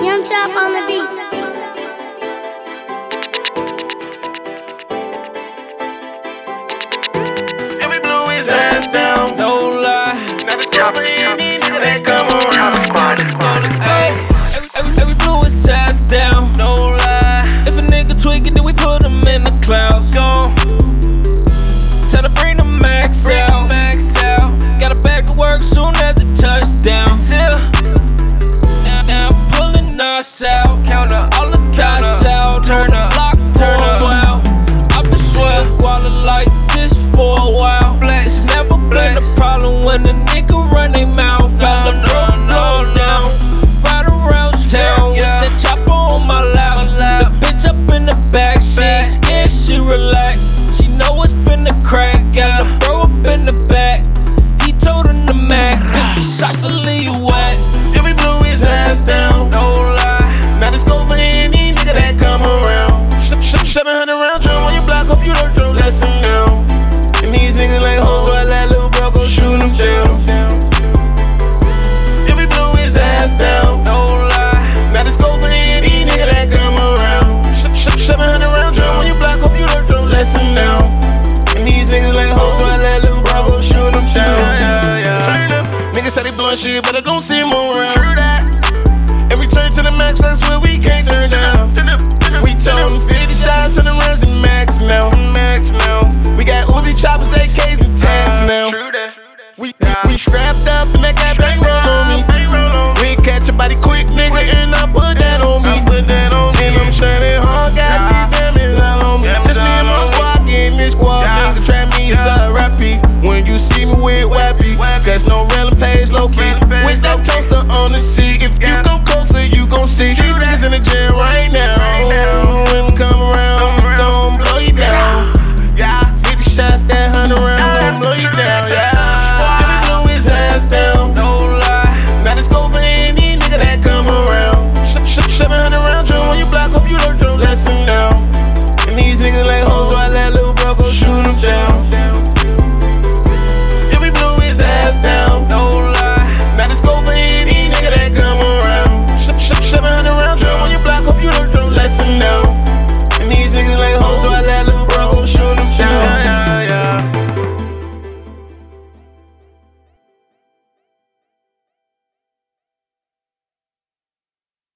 Young Chop on the beat. And we blew his ass down. No lie. Now the chopper in these niggas that come around. Hey, we blew his ass down. No lie. If a nigga tweaking, then we put him in the clouds. Gone. Tell to bring the max out. Got a back to work soon as it touchdown. Now I'm pulling us out. Count up all the dots out. Turn up, lock, turn up. Wow. I've been sweating water like this for a while. It's never been a problem when a nigga run their mouth. Got the blow down. Ride around town with that chopper on my lap. The bitch up in the back, she ain't scared, she relax. She know it's finna crack. Got the bro up in the back. He told him to Mac 50 shots to leave you wet. And we blew his ass down. No lie. Now let's go for any nigga that come around. Shut 100 rounds, drum when you block up, you don't throw lesson now. And these niggas like hoes, so I let little bro go shoot him down. And we blew his ass down. No lie. Now let's go for any nigga that come around. Shut 100 rounds, drum when you block up, you don't throw lesson now. And these niggas like hoes, so I let little bro go shoot him down. Niggas say they blowin' shit, but I don't see them around. True that. And we turn to the max, that's where we can't turn down. We told them 50 shots and the runs and max now. We got Uzi choppers, AKs and tags now. We strapped up and that got bankroll on me. We catch a body quick, nigga, and I put that on me. And I'm shining hard, got these diamonds all on me. Just me and my squad getting this squad, nigga, trap me, it's a rappy. When you see me with Wappy, that's no random page, low key. With that toaster on the seat, if you come closer, you gon' see.